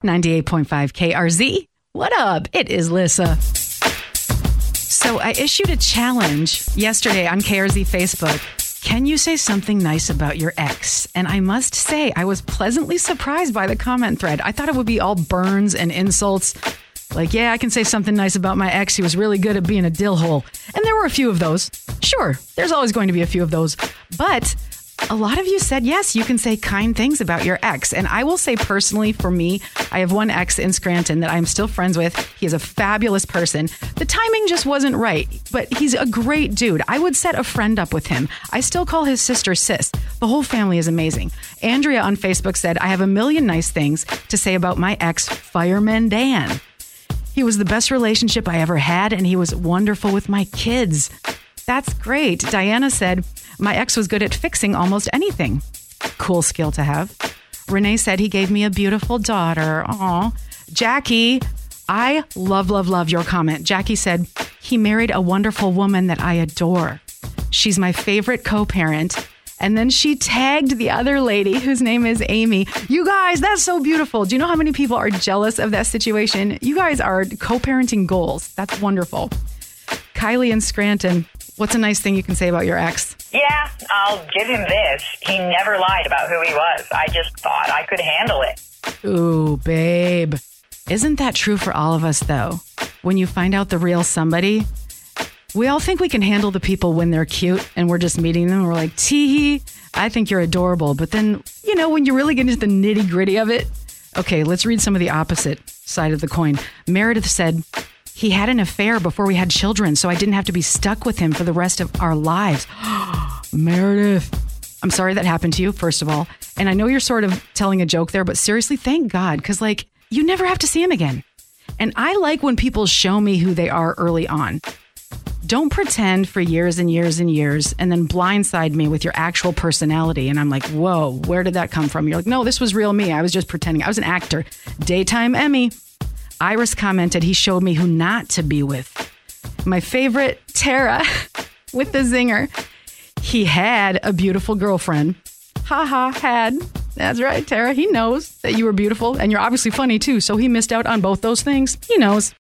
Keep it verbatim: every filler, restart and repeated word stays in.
ninety-eight point five K R Z. What up? It is Lissa. So I issued a challenge yesterday on K R Z Facebook. Can you say something nice about your ex? And I must say, I was pleasantly surprised by the comment thread. I thought it would be all burns and insults. Like, yeah, I can say something nice about my ex. He was really good at being a dill hole. And there were a few of those. Sure, there's always going to be a few of those. But a lot of you said, yes, you can say kind things about your ex. And I will say personally, for me, I have one ex in Scranton that I'm still friends with. He is a fabulous person. The timing just wasn't right, but he's a great dude. I would set a friend up with him. I still call his sister sis. The whole family is amazing. Andrea on Facebook said, I have a million nice things to say about my ex, Fireman Dan. He was the best relationship I ever had, and he was wonderful with my kids. That's great. Diana said, my ex was good at fixing almost anything. Cool skill to have. Renee said he gave me a beautiful daughter. Aw. Jackie, I love, love, love your comment. Jackie said, he married a wonderful woman that I adore. She's my favorite co-parent. And then she tagged the other lady whose name is Amy. You guys, that's so beautiful. Do you know how many people are jealous of that situation? You guys are co-parenting goals. That's wonderful. Kylie in Scranton, what's a nice thing you can say about your ex? Yeah, I'll give him this. He never lied about who he was. I just thought I could handle it. Ooh, babe. Isn't that true for all of us, though? When you find out the real somebody, we all think we can handle the people when they're cute and we're just meeting them and we're like, tee, I think you're adorable. But then, you know, when you really get into the nitty gritty of it, okay, let's read some of the opposite side of the coin. Meredith said, he had an affair before we had children, so I didn't have to be stuck with him for the rest of our lives. Meredith, I'm sorry that happened to you, first of all. And I know you're sort of telling a joke there, but seriously, thank God, because like, you never have to see him again. And I like when people show me who they are early on. Don't pretend for years and years and years and then blindside me with your actual personality. And I'm like, whoa, where did that come from? You're like, no, this was real me. I was just pretending. I was an actor. Daytime Emmy. Iris commented, he showed me who not to be with. My favorite, Tara, with the zinger. He had a beautiful girlfriend. Ha ha, had. That's right, Tara. He knows that you were beautiful and you're obviously funny too. So he missed out on both those things. He knows.